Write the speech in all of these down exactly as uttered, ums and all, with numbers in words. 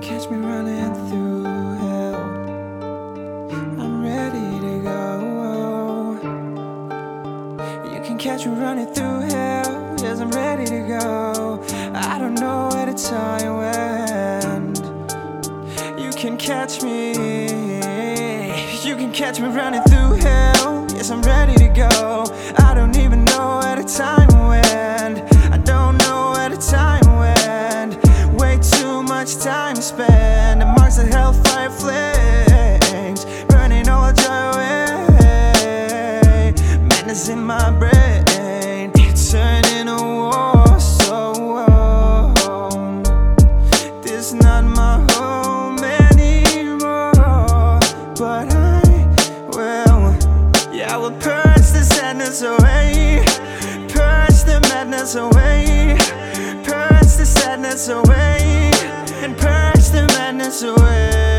catch me running through hell. I'm ready to go. You can catch me running through hell. Yes, I'm ready to go. I don't know where to turn when. You can catch me. You can catch me running through hell. Yes, I'm ready to go. I don't even know where the time went. I don't know where the time went. Way too much time spent amongst the hellfire flames, burning all joy away. Madness in my brain, turning a war zone. This is not my home anymore, but I will, yeah, I will purge the sadness away, purge the madness away, purge the sadness away, and purge the madness away.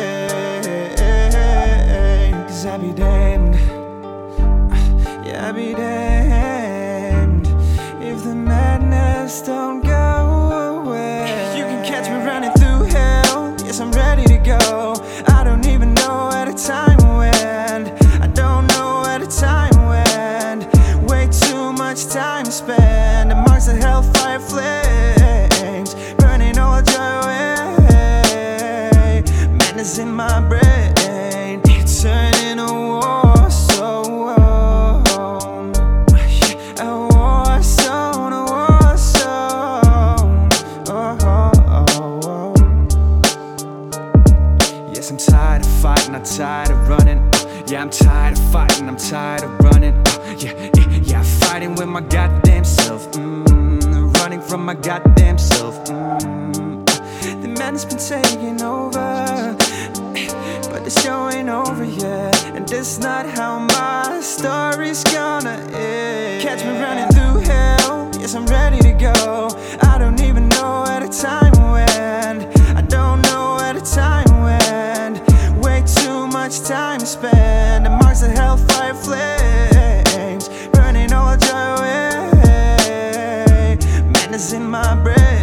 Cause I be damned, yeah, I be damned if the madness don't go away. You can catch me running through hell. Yes, I'm ready to go. I don't even know where the time went. I don't know where the time went. Way too much time spent amongst the hellfire flames, burning all joy away. Madness in my brain, turning a war zone. A war zone, a war zone. Oh, oh, oh, oh. Yes, I'm tired of fighting, I'm tired of running. uh, Yeah, I'm tired of fighting, I'm tired of running. uh, Yeah, yeah, yeah, fighting with my goddamn self. mm, Running from my goddamn self. mm, The madness been taking over, but the show ain't over yet. And this not how my story's gonna end. Catch me running through hell. Yes, I'm ready to go. I don't even know where the time went. I don't know where the time went. Way too much time spent amongst the hellfire flames, burning all joy away. Madness in my brain.